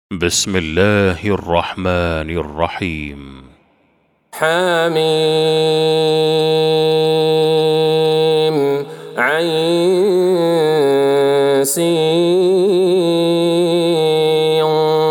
بسم الله الرحمن الرحيم. حميم عين سين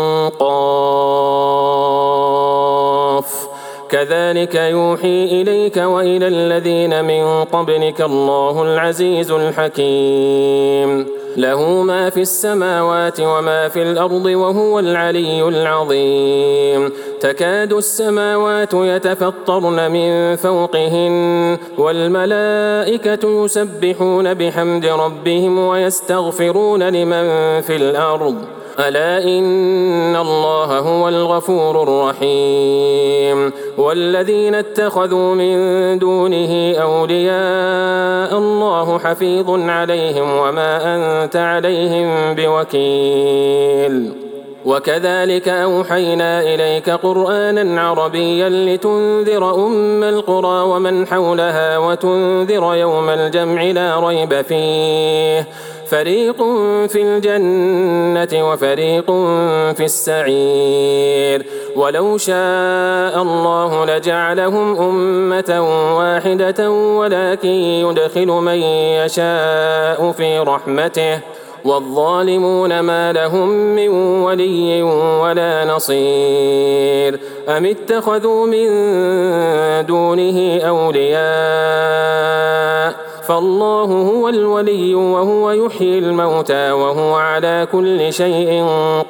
قاف كذلك يوحي إليك وإلى الذين من قبلك الله العزيز الحكيم له ما في السماوات وما في الأرض وهو العلي العظيم تكاد السماوات يتفطرن من فوقهن والملائكة يسبحون بحمد ربهم ويستغفرون لمن في الأرض ألا إن الله هو الغفور الرحيم والذين اتخذوا من دونه أولياء الله حفيظ عليهم وما أنت عليهم بوكيل وكذلك أوحينا إليك قرآنا عربيا لتنذر أم القرى ومن حولها وتنذر يوم الجمع لا ريب فيه فريق في الجنة وفريق في السعير ولو شاء الله لجعلهم أمة واحدة ولكن يدخل من يشاء في رحمته والظالمون ما لهم من ولي ولا نصير أم اتخذوا من دونه أولياء فالله هو الولي وهو يحيي الموتى وهو على كل شيء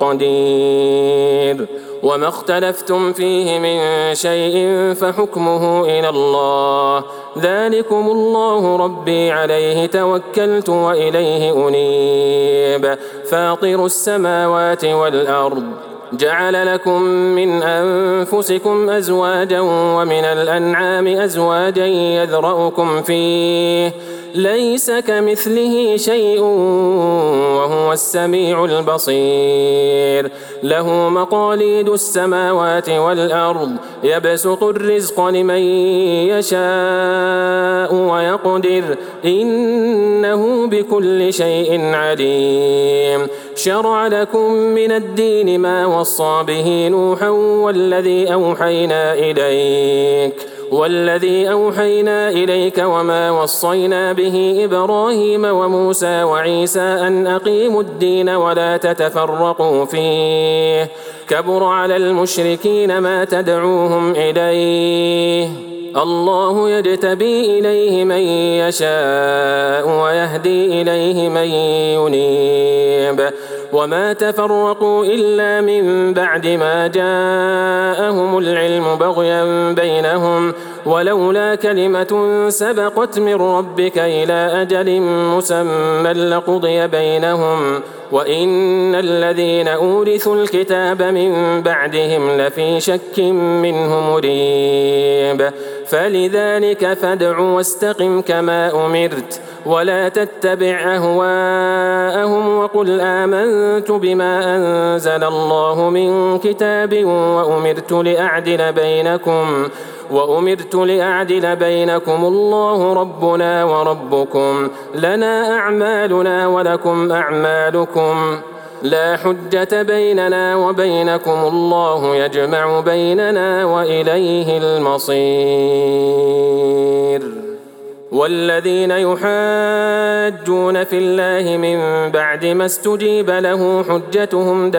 قدير وما اختلفتم فيه من شيء فحكمه إلى الله ذلكم الله ربي عليه توكلت وإليه أنيب فاطر السماوات والأرض جعل لكم من أنفسكم أزواجا ومن الأنعام أزواجا يذرأكم فيه ليس كمثله شيء وهو السميع البصير له مقاليد السماوات والأرض يبسط الرزق لمن يشاء ويقدر إنه بكل شيء عليم شرع لكم من الدين ما وصى به نوحا والذي أوحينا إليك وما وصينا به إبراهيم وموسى وعيسى أن أقيموا الدين ولا تتفرقوا فيه كبر على المشركين ما تدعوهم إليه الله يجتبي إليه من يشاء ويهدي إليه من ينيب وما تفرقوا إلا من بعد ما جاءهم العلم بغيا بينهم ولولا كلمة سبقت من ربك إلى أجل مسمى لقضي بينهم وإن الذين أورثوا الكتاب من بعدهم لفي شك منه مريب فلذلك فادع واستقم كما أمرت ولا تتبع أهواءهم وقل آمنت بما أنزل الله من كتاب وأمرت لأعدل بينكم الله ربنا وربكم لنا أعمالنا ولكم أعمالكم لا حجة بيننا وبينكم الله يجمع بيننا وإليه المصير والذين يحاجون في الله من بعد ما استجيب له حجتهم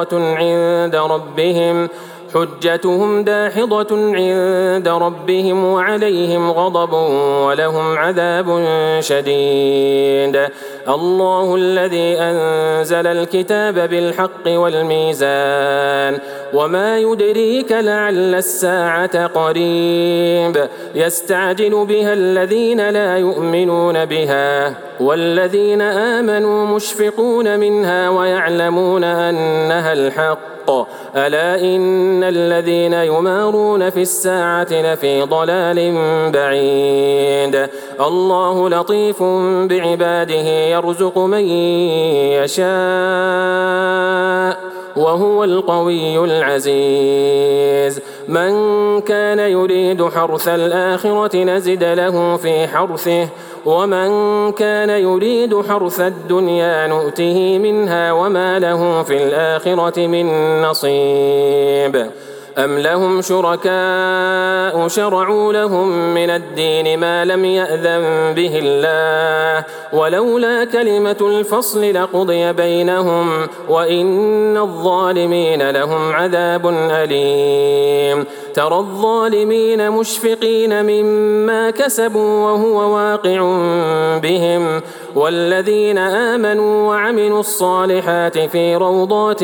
داحضة عند ربهم وعليهم غضب ولهم عذاب شديد الله الذي أنزل الكتاب بالحق والميزان وما يدريك لعل الساعة قريب يستعجل بها الذين لا يؤمنون بها والذين آمنوا مشفقون منها ويعلمون أنها الحق ألا إن الذين يمارون في الساعة لفي ضلال بعيد الله لطيف بعباده يرزق من يشاء وهو القوي العزيز. من كان يريد حرث الآخرة نزد له في حرثه ومن كان يريد حرث الدنيا نؤته منها وما له في الآخرة من نصيب. أم لهم شركاء شرعوا لهم من الدين ما لم يأذن به الله ولولا كلمة الفصل لقضي بينهم وإن الظالمين لهم عذاب أليم. ترى الظالمين مشفقين مما كسبوا وهو واقع بهم والذين آمنوا وعملوا الصالحات في روضات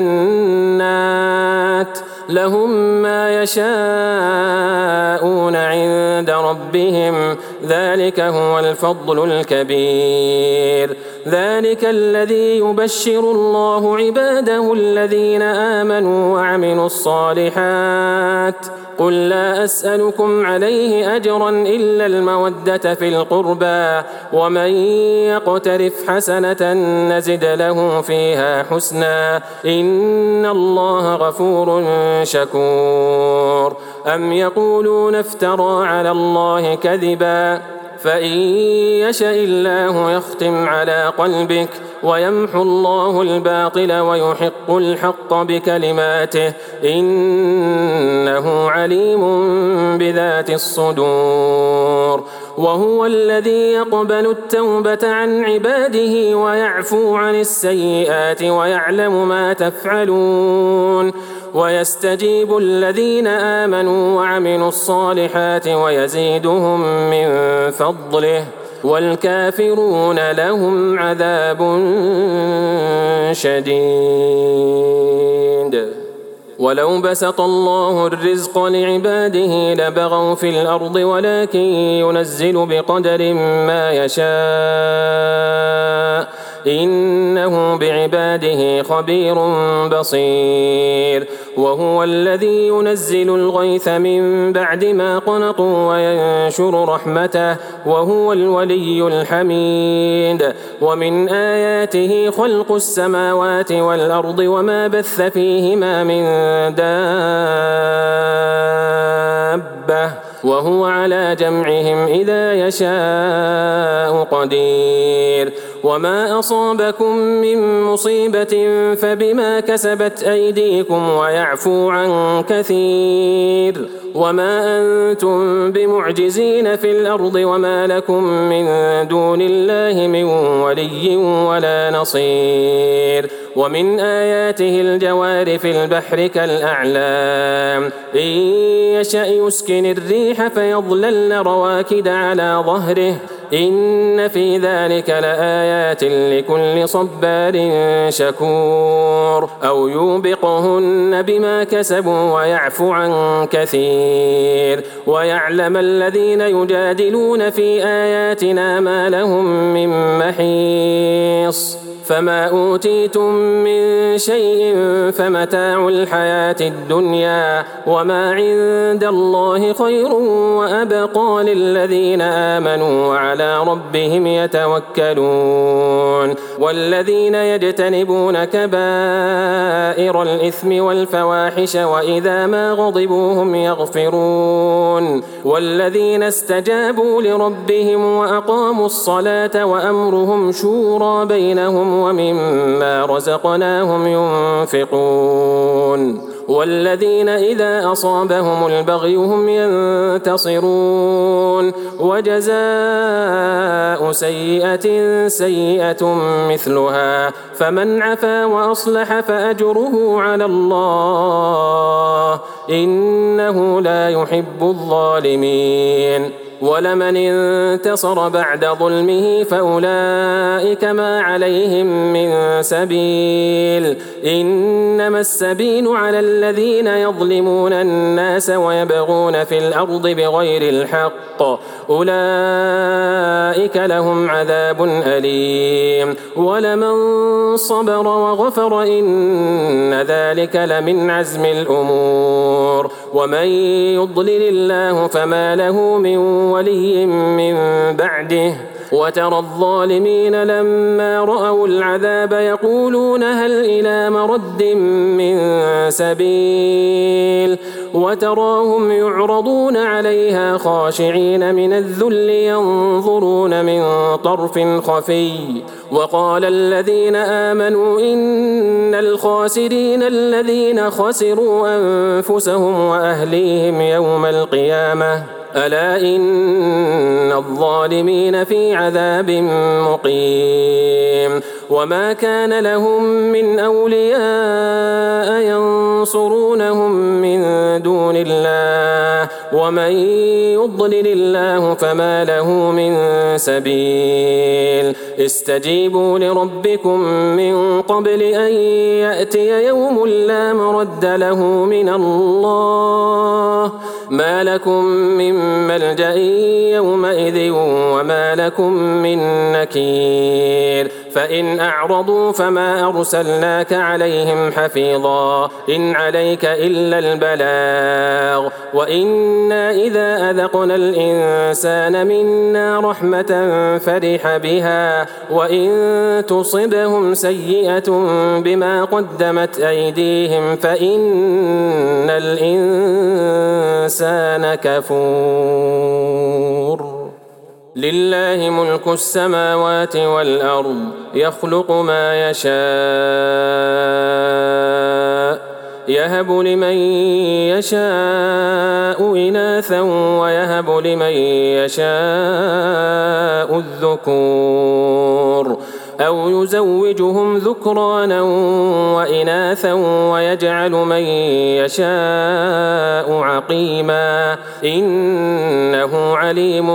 الجنات لهم ما يشاءون عند ربهم ذلك هو الفضل الكبير. ذلك الذي يبشر الله عباده الذين آمنوا وعملوا الصالحات قل لا أسألكم عليه أجرا إلا المودة في القربى ومن يقترف حسنة نزد له فيها حسنا إن الله غفور شكور. أم يقولون افترى على الله كذبا فإن يشأ الله يختم على قلبك ويمحو الله الباطل ويحق الحق بكلماته إنه عليم بذات الصدور. وهو الذي يقبل التوبة عن عباده ويعفو عن السيئات ويعلم ما تفعلون ويستجيب الذين آمنوا وعملوا الصالحات ويزيدهم من فضله والكافرون لهم عذاب شديد. ولو بسط الله الرزق لعباده لبغوا في الأرض ولكن ينزل بقدر ما يشاء إنه بعباده خبير بصير. وهو الذي ينزل الغيث من بعد ما قنطوا وينشر رحمته وهو الولي الحميد. ومن آياته خلق السماوات والأرض وما بث فيهما من دابة وهو على جمعهم إذا يشاء قدير. وما أصابكم من مصيبة فبما كسبت أيديكم ويعفو عن كثير. وما أنتم بمعجزين في الأرض وما لكم من دون الله من ولي ولا نصير. ومن آياته الجوار في البحر كالأعلام إن يشأ يسكن الريح فيظللن رواكد على ظهره إن في ذلك لآيات لكل صبار شكور. أو يوبقهن بما كسبوا ويعفو عن كثير ويعلم الذين يجادلون في آياتنا ما لهم من محيص. فما أوتيتم من شيء فمتاع الحياة الدنيا وما عند الله خير وأبقى للذين آمنوا وعلى ربهم يتوكلون. والذين يجتنبون كبائر الإثم والفواحش وإذا ما غضبوا هم يغفرون. والذين استجابوا لربهم وأقاموا الصلاة وأمرهم شورى بينهم ومما رزقناهم ينفقون. والذين إذا أصابهم البغي هم ينتصرون. وجزاء سيئة سيئة مثلها فمن عفا وأصلح فأجره على الله إنه لا يحب الظالمين. ولمن انتصر بعد ظلمه فأولئك ما عليهم من سبيل إنما السبيل على الذين يظلمون الناس ويبغون في الأرض بغير الحق أولئك لهم عذاب أليم. ولمن صبر وغفر إن ذلك لمن عزم الأمور. ومن يضلل الله فما له من ولي من بعده وترى الظالمين لما رأوا العذاب يقولون هل إلى مرد من سبيل وتراهم يعرضون عليها خاشعين من الذل ينظرون من طرف خفي وقال الذين آمنوا إن الخاسرين الذين خسروا أنفسهم وأهليهم يوم القيامة ألا إن الظالمين في عذاب مقيم وما كان لهم من أولياء ينصرونهم من دون الله ومن يضلل الله فما له من سبيل استجيبوا لربكم من قبل أن يأتي يوم لا مرد له من الله ما لكم من ملجأ يومئذ وما لكم من نكير فإن أعرضوا فما أرسلناك عليهم حفيظا إن عليك إلا البلاغ وإنا إذا أذقنا الإنسان منا رحمة فرح بها وإن تصبهم سيئة بما قدمت أيديهم فإن الإنسان كفور لله ملك السماوات والأرض يخلق ما يشاء يهب لمن يشاء إناثا ويهب لمن يشاء الذكور أو يزوجهم ذكرانا وإناثا ويجعل من يشاء عقيما إنه عليم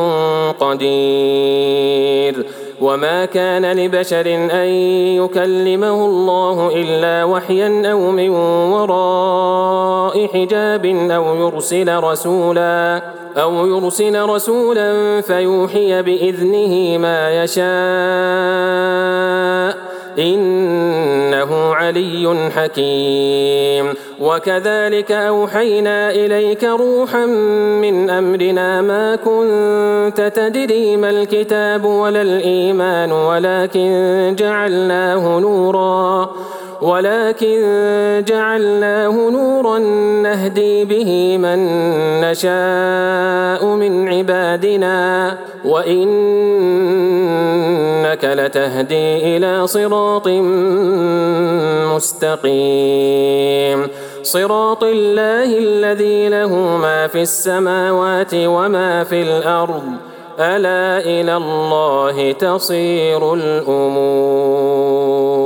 قدير وما كان لبشر أن يكلمه الله إلا وحيا أو من وراء حجاب أو يرسل رسولا فيوحي بإذنه ما يشاء إنه علي حكيم وكذلك أوحينا إليك روحا من أمرنا ما كنت تدري ما الكتاب ولا الإيمان ولكن جعلناه نورا نهدي به من نشاء من عبادنا وإنك لتهدي إلى صراط مستقيم صراط الله الذي له ما في السماوات وما في الأرض ألا إلى الله تصير الأمور